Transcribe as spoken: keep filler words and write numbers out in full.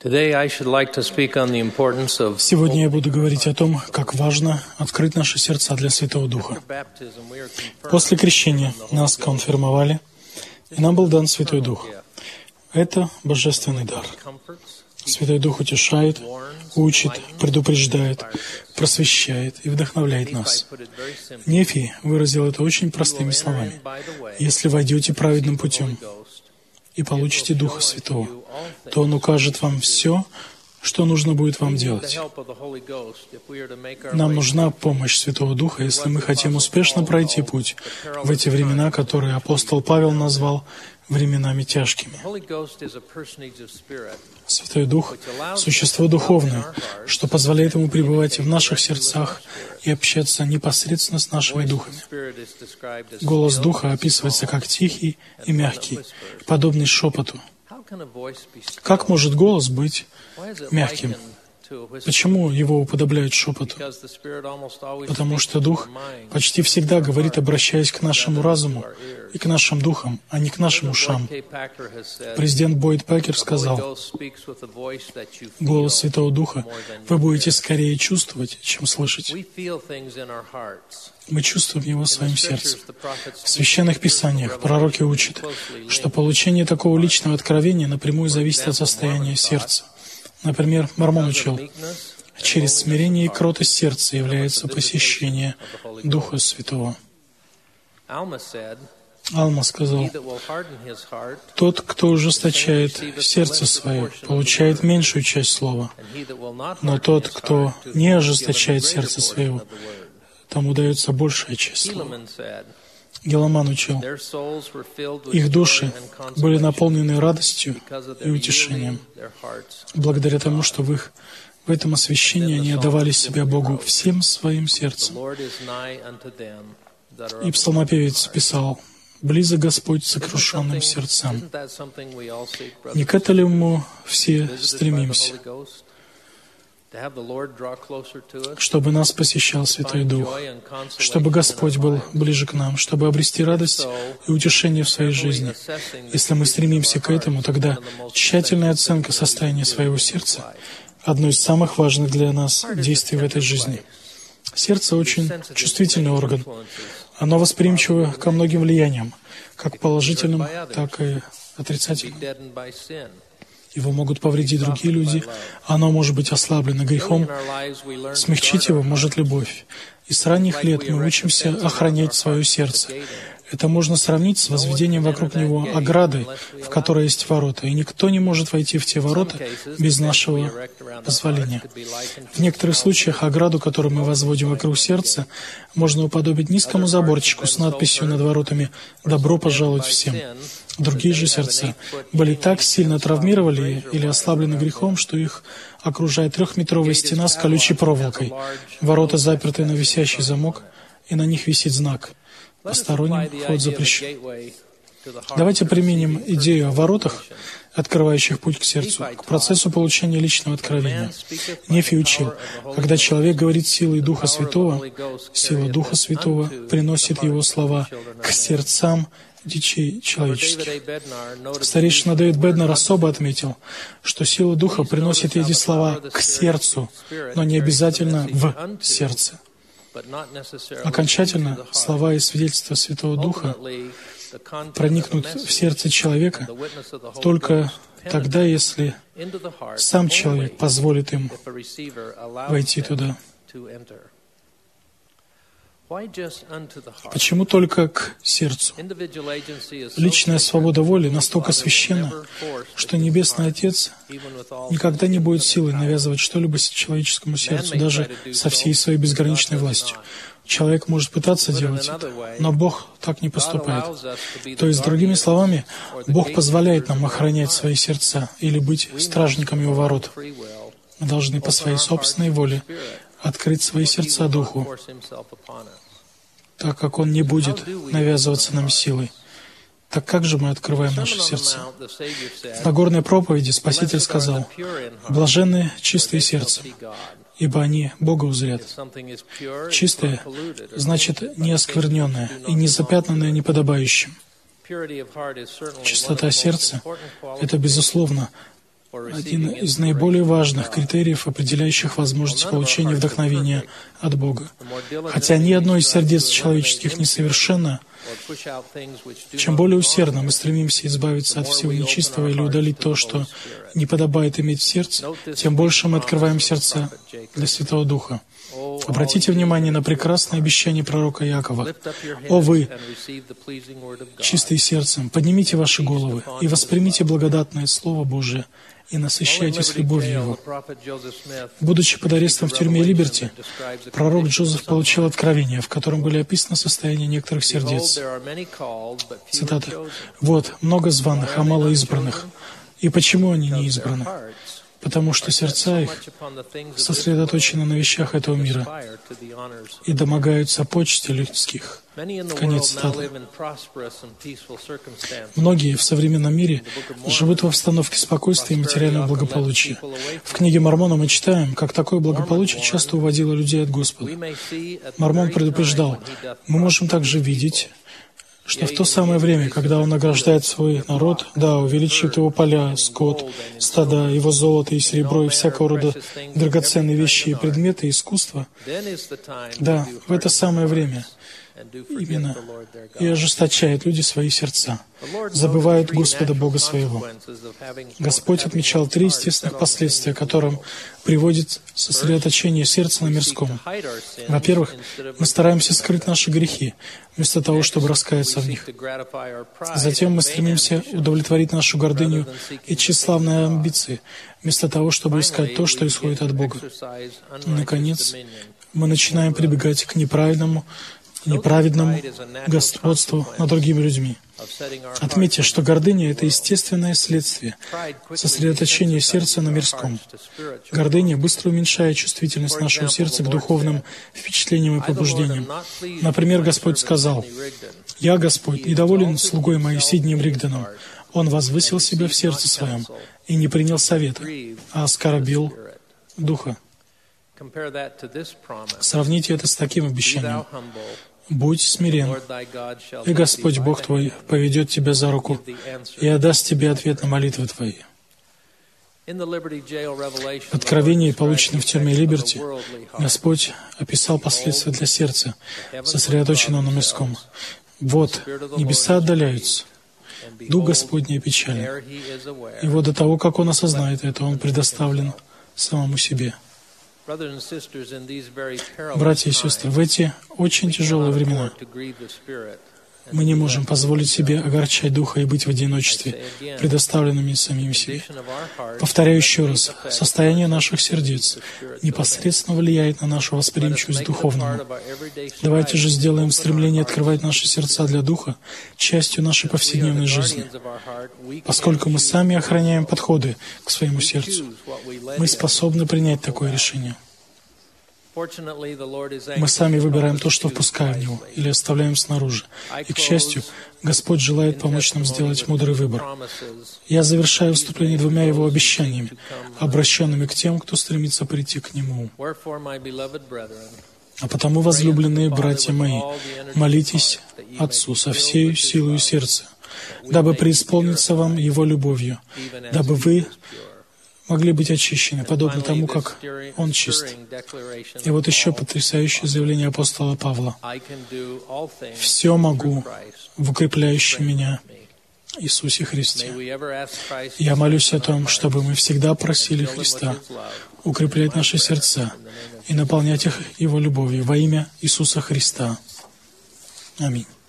Сегодня я буду говорить о том, как важно открыть наши сердца для Святого Духа. После крещения нас конфирмовали, и нам был дан Святой Дух. Это божественный дар. Святой Дух утешает, учит, предупреждает, просвещает и вдохновляет нас. Нефий выразил это очень простыми словами. «Если войдете праведным путем и получите Духа Святого, то Он укажет вам все, что нужно будет вам делать». Нам нужна помощь Святого Духа, если мы хотим успешно пройти путь в эти времена, которые апостол Павел назвал временами тяжкими. Святой Дух — существо духовное, что позволяет Ему пребывать в наших сердцах и общаться непосредственно с нашими духами. Голос Духа описывается как тихий и мягкий, подобный шепоту. Как может голос быть мягким? Почему его уподобляют шепоту? Потому что Дух почти всегда говорит, обращаясь к нашему разуму и к нашим духам, а не к нашим ушам. Президент Бойд Пакер сказал: «Голос Святого Духа вы будете скорее чувствовать, чем слышать». Мы чувствуем его в своем сердце. В Священных Писаниях пророки учат, что получение такого личного откровения напрямую зависит от состояния сердца. Например, Мормон учил: через смирение и кротость сердца является посещение Духа Святого. Алма сказал: «Тот, кто ужесточает сердце свое, получает меньшую часть слова, но тот, кто не ожесточает сердце своего, тому дается большая часть слова». Геламан учил: их души были наполнены радостью и утешением, благодаря тому, что в их в этом освящении они отдавали себя Богу всем своим сердцем. И псалмопевец писал: «Близок Господь сокрушенным сердцам». Не к этому все стремимся, чтобы нас посещал Святой Дух, чтобы Господь был ближе к нам, чтобы обрести радость и утешение в своей жизни. Если мы стремимся к этому, тогда тщательная оценка состояния своего сердца — одно из самых важных для нас действий в этой жизни. Сердце — очень чувствительный орган. Оно восприимчиво ко многим влияниям, как положительным, так и отрицательным. Его могут повредить другие люди, оно может быть ослаблено грехом. Смягчить его может любовь. И с ранних лет мы учимся охранять свое сердце. Это можно сравнить с возведением вокруг него ограды, в которой есть ворота, и никто не может войти в те ворота без нашего позволения. В некоторых случаях ограду, которую мы возводим вокруг сердца, можно уподобить низкому заборчику с надписью над воротами «Добро пожаловать всем». Другие же сердца были так сильно травмированы или ослаблены грехом, что их окружает трехметровая стена с колючей проволокой. Ворота заперты на висящий замок, и на них висит знак: «Посторонним вход запрещен». Давайте применим идею о воротах, открывающих путь к сердцу, к процессу получения личного откровения. Нефий учил: когда человек говорит силой Духа Святого, сила Духа Святого приносит его слова к сердцам детей человеческих. Старейшина Дэвид Беднер особо отметил, что сила Духа приносит эти слова к сердцу, но не обязательно в сердце. Окончательно слова и свидетельства Святого Духа проникнут в сердце человека только тогда, если сам человек позволит им войти туда. Почему только к сердцу? Личная свобода воли настолько священна, что Небесный Отец никогда не будет силой навязывать что-либо человеческому сердцу, даже со всей своей безграничной властью. Человек может пытаться делать это, но Бог так не поступает. То есть, другими словами, Бог позволяет нам охранять свои сердца или быть стражниками Его ворот. Мы должны по своей собственной воле открыть свои сердца Духу, так как Он не будет навязываться нам силой. Так как же мы открываем наши сердца? В Нагорной проповеди Спаситель сказал: «Блаженны чистые сердцем, ибо они Бога узрят». Чистое значит неоскверненное и не запятнанное неподобающим. Чистота сердца — это, безусловно, один из наиболее важных критериев, определяющих возможность получения вдохновения от Бога. Хотя ни одно из сердец человеческих не совершенно, чем более усердно мы стремимся избавиться от всего нечистого или удалить то, что не подобает иметь в сердце, тем больше мы открываем сердца для Святого Духа. Обратите внимание на прекрасное обещание пророка Иакова. «О вы, чистые сердцем, поднимите ваши головы и воспримите благодатное Слово Божие, и насыщайтесь любовью Его». Будучи под арестом в тюрьме Либерти, пророк Джозеф получил откровение, в котором были описаны состояния некоторых сердец. Цитата. «Вот, много званых, а мало избранных. И почему они не избраны? Потому что сердца их сосредоточены на вещах этого мира и домогаются почести людских». Конец цитаты. Многие в современном мире живут в обстановке спокойствия и материального благополучия. В книге Мормона мы читаем, как такое благополучие часто уводило людей от Господа. Мормон предупреждал: мы можем также видеть, что в то самое время, когда Он награждает свой народ, да, увеличивает его поля, скот, стада, его золото и серебро и всякого рода драгоценные вещи и предметы искусства, да, в это самое время именно и ожесточают люди свои сердца, забывают Господа Бога своего. Господь отмечал три естественных последствия, которым приводит сосредоточение сердца на мирском. Во-первых, мы стараемся скрыть наши грехи, вместо того, чтобы раскаяться в них. Затем мы стремимся удовлетворить нашу гордыню и тщеславные амбиции, вместо того, чтобы искать то, что исходит от Бога. И, наконец, мы начинаем прибегать к неправильному, неправедному господству над другими людьми. Отметьте, что гордыня — это естественное следствие сосредоточения сердца на мирском. Гордыня быстро уменьшает чувствительность нашего сердца к духовным впечатлениям и побуждениям. Например, Господь сказал: «Я, Господь, недоволен слугой моим Сиднием Ригдоном. Он возвысил себя в сердце своем и не принял совета, а оскорбил Духа». Сравните это с таким обещанием: «Будь смирен, и Господь Бог твой поведет тебя за руку и отдаст тебе ответ на молитвы твои». В Откровении, полученном в тюрьме Либерти, Господь описал последствия для сердца, сосредоточенного на мирском. «Вот, небеса отдаляются, Дух Господний опечален». И вот до того, как Он осознает это, Он предоставлен самому себе. Братья и сестры, в эти очень тяжелые времена мы не можем позволить себе огорчать Духа и быть в одиночестве, предоставленными самим себе. Повторяю еще раз, состояние наших сердец непосредственно влияет на нашу восприимчивость к духовному. Давайте же сделаем стремление открывать наши сердца для Духа частью нашей повседневной жизни. Поскольку мы сами охраняем подходы к своему сердцу, мы способны принять такое решение. Мы сами выбираем то, что впускаем в него, или оставляем снаружи. И, к счастью, Господь желает помочь нам сделать мудрый выбор. Я завершаю выступление двумя Его обещаниями, обращенными к тем, кто стремится прийти к Нему. «А потому, возлюбленные братья мои, молитесь Отцу со всею силою сердца, дабы преисполниться вам Его любовью, дабы вы могли быть очищены, подобно тому, как Он чист». И вот еще потрясающее заявление апостола Павла: «Все могу в укрепляющем меня Иисусе Христе». Я молюсь о том, чтобы мы всегда просили Христа укреплять наши сердца и наполнять их Его любовью во имя Иисуса Христа. Аминь.